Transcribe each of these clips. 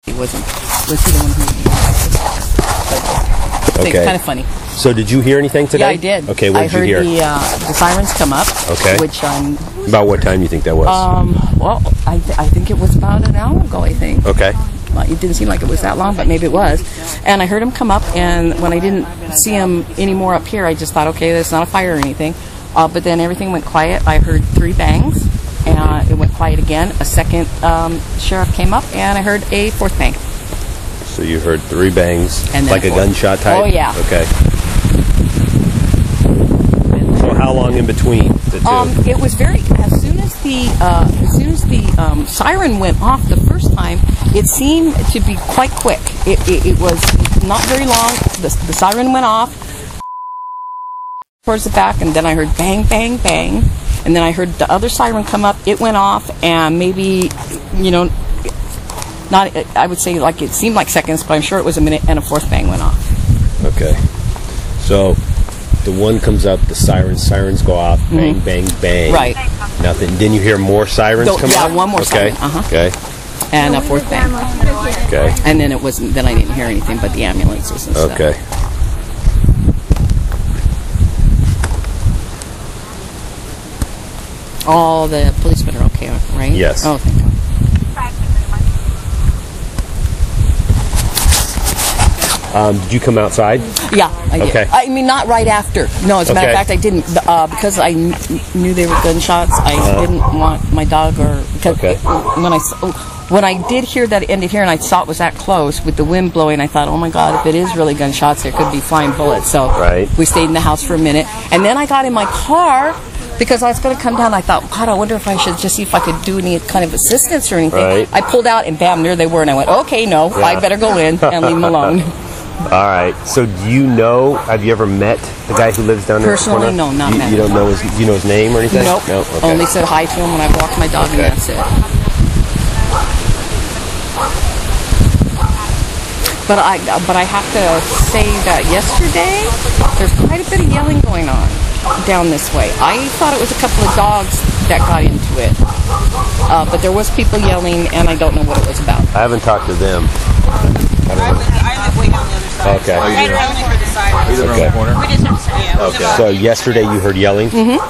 Was he the one who? Okay. Kind of funny. So did you hear anything today? Yeah, I did. Okay, what did you hear? I heard the sirens come up. Okay. Which about what time do you think that was? Well, I think it was about an hour ago. I think. Okay. Well, it didn't seem like it was that long, but maybe it was. And I heard him come up, and when I didn't see him anymore up here, I just thought, okay, there's not a fire or anything. But then everything went quiet. I heard 3 bangs, and it went quiet again. A second sheriff came up, and I heard a 4th bang. So you heard 3 bangs, and like a gunshot type? Oh, yeah. Okay. So how long in between the 2? It was as soon as the siren went off the first time, it seemed to be quite quick. It was not very long. The siren went off towards the back, and then I heard bang, bang, bang, and then I heard the other siren come up. It went off, and maybe, not, I would say, like, it seemed like seconds, but I'm sure it was a minute, and a 4th bang went off. Okay. So the one comes up, the sirens go off, bang, bang, bang. Right. Nothing. Didn't you hear more sirens come up? Yeah, one more siren. Okay. And a 4th bang. Okay. And then then I didn't hear anything but the ambulances and stuff. Okay. All the policemen are okay, right? Yes. Oh, thank God. Did you come outside? Yeah, I did. Okay. I mean, not right after. No, as a matter of fact, I didn't. Because I knew they were gunshots, I didn't want my dog because when I did hear that it ended here and I saw it was that close with the wind blowing, I thought, oh my God, if it is really gunshots, there could be flying bullets. So we stayed in the house for a minute. And then I got in my car because I was going to come down. I thought, God, I wonder if I should just see if I could do any kind of assistance or anything. Right. I pulled out and bam, there they were. And I went, okay, no, I better go in and leave them alone. All right. So do you know, have you ever met the guy who lives down there? Personally, no, not met. You don't know do you know his name or anything? Nope. No? Okay. Only said hi to him when I walked my dog and that's it. But I have to say that yesterday, there's quite a bit of yelling going on down this way. I thought it was a couple of dogs that got into it. But there was people yelling, and I don't know what it was about. I haven't talked to them. I live way down the other side. Okay. Right around the other side. Either around the corner? We just have to, yeah. Okay. So yesterday you heard yelling? Mm-hmm.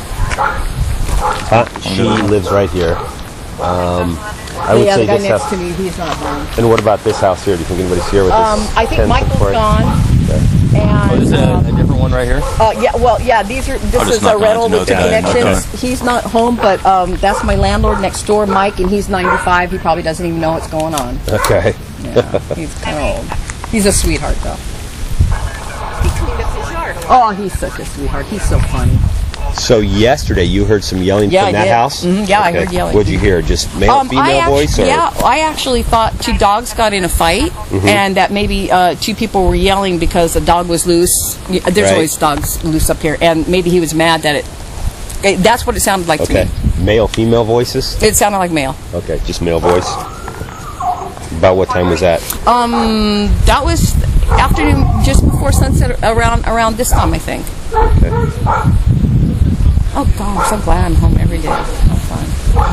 She lives right here. I would say the guy this next house. to me, he's not home. And what about this house here? Do you think anybody's here with this? I think Michael's gone. Okay. And, is it a different one right here? This is a rental with the connections. Okay. He's not home, but that's my landlord next door, Mike, and he's 95. He probably doesn't even know what's going on. Okay. Yeah, he's kind of old. He's a sweetheart, though. He cleaned up his yard. Oh, he's such a sweetheart. He's so funny. So yesterday you heard some yelling from that house? Mm-hmm. Yeah, I heard yelling. What'd you hear? Just male, female voice? Or? Yeah, I actually thought 2 dogs got in a fight, and that maybe 2 people were yelling because a dog was loose. There's always dogs loose up here, and maybe he was mad that that's what it sounded like to me. Male, female voices? It sounded like male. Okay, just male voice. About what time was that? That was afternoon, just before sunset, around this time, I think. Okay. Oh, God, I'm so glad I'm home every day. So fun.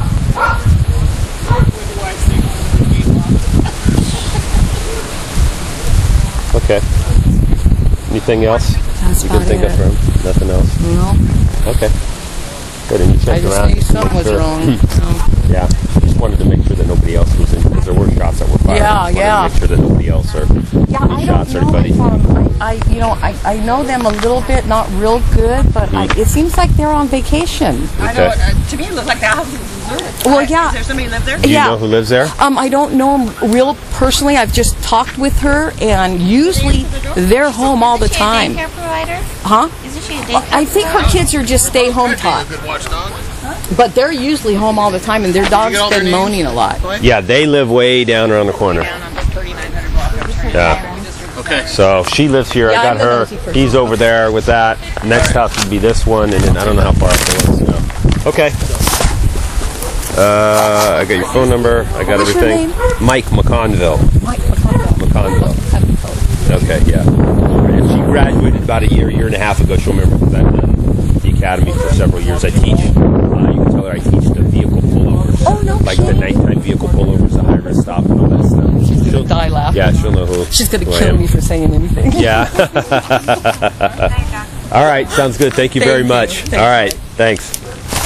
Okay. Anything else That's you can think of from? Nothing else? No. Okay. Good, and you checked around? I just knew something was wrong. So. Yeah. Just wanted to make sure that nobody else was in, because there were shots that were fired. Yeah. To make sure that nobody else any shots or anybody. I know them a little bit, not real good, but it seems like they're on vacation. I know. To me, it looked like the house was deserted. Well, yeah. Is there somebody live there? Do you know who lives there? I don't know them real personally. I've just talked with her, and usually they're home all the time. Is she a daycare provider? Huh? Isn't she a daycare I think her kids are just stay-home taught. But they're usually home all the time, and their dog's been moaning a lot. Yeah, they live way down around the corner. Down on the 3900 block. Yeah. Okay. So she lives here. Yeah, I got I'm the her. nosy person. He's over there with that. Next house would be this one, and then I don't know how far up it is. So. Okay. I got your phone number. I got What's your everything. name? Mike McConville. Mike McConville. Okay, yeah. And she graduated about a year and a half ago. She'll remember because I've done the academy for several years. I teach. You can tell her I teach the vehicle pullovers. Oh, no Like the nighttime vehicle pullovers, the high risk stop, and all that stuff. She's Yeah, she'll know who. She's going to who I kill am. me for saying anything. Yeah. All right, sounds good. Thank you very much. Thank All right, thanks.